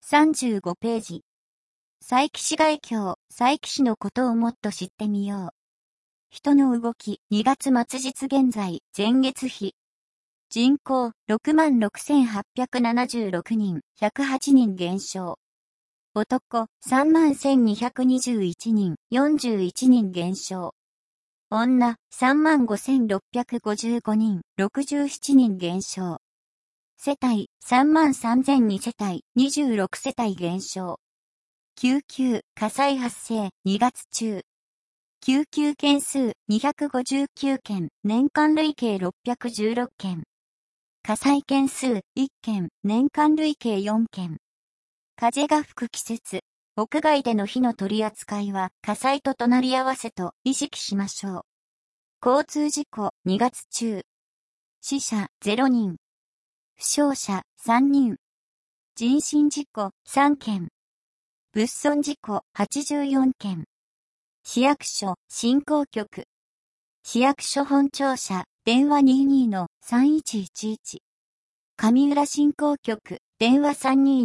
35ページ。佐伯市概況、佐伯市のことをもっと知ってみよう。人の動き、2月末日現在、前月比。人口、66,876人、108人減少。男、31,221人、41人減少。女、35,655人、67人減少。世帯、33,002世帯、26世帯減少。救急、火災発生、2月中。救急件数、259件、年間累計616件。火災件数、1件、年間累計4件。風が吹く季節、屋外での火の取り扱いは火災と隣り合わせと意識しましょう。交通事故、2月中。死者、0人。負傷者、3人。人身事故、3件。物損事故、84件。市役所、振興局。市役所本庁舎、電話 22-3111。上浦振興局、電話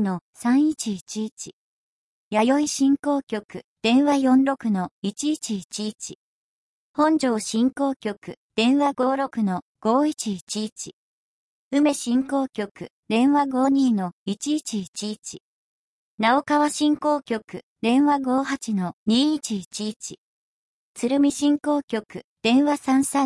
32-3111。弥生振興局、電話 46-1111。本庄振興局、電話 56-5111。梅振興局、電話 52-1111。直川振興局、電話 58-2111。鶴見振興局、電話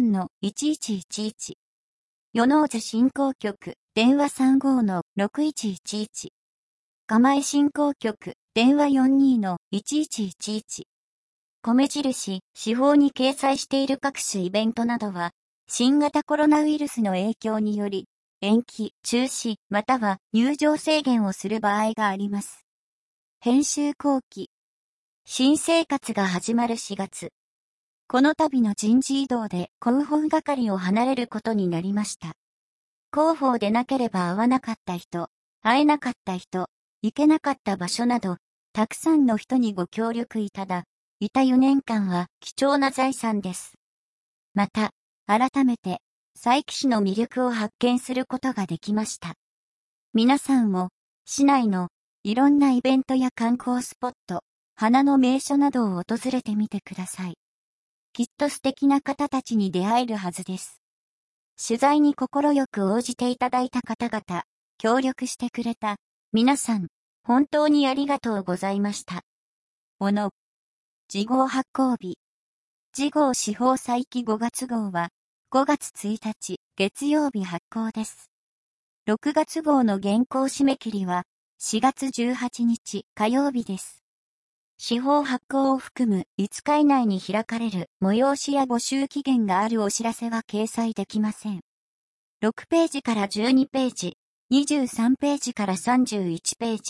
33-1111。与野津振興局、電話 35-6111。釜江振興局、電話 42-1111。米印、司法に掲載している各種イベントなどは、新型コロナウイルスの影響により、延期、中止、または入場制限をする場合があります。編集後期。新生活が始まる4月。この度の人事異動で広報係を離れることになりました。広報でなければ会わなかった人、会えなかった人、行けなかった場所など、たくさんの人にご協力いただいた4年間は貴重な財産です。また、改めて、佐伯市の魅力を発見することができました。皆さんも、市内のいろんなイベントや観光スポット、花の名所などを訪れてみてください。きっと素敵な方たちに出会えるはずです。取材に心よく応じていただいた方々、協力してくれた皆さん、本当にありがとうございました。小野。次号発行日。次号司法佐伯5月号は5月1日月曜日発行です。6月号の原稿締め切りは4月18日火曜日です。司法発行を含む5日以内に開かれる催しや募集期限があるお知らせは掲載できません。6ページから12ページ、23ページから31ペー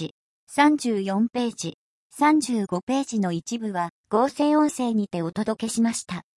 ジ、34ページ、35ページの一部は合成音声にてお届けしました。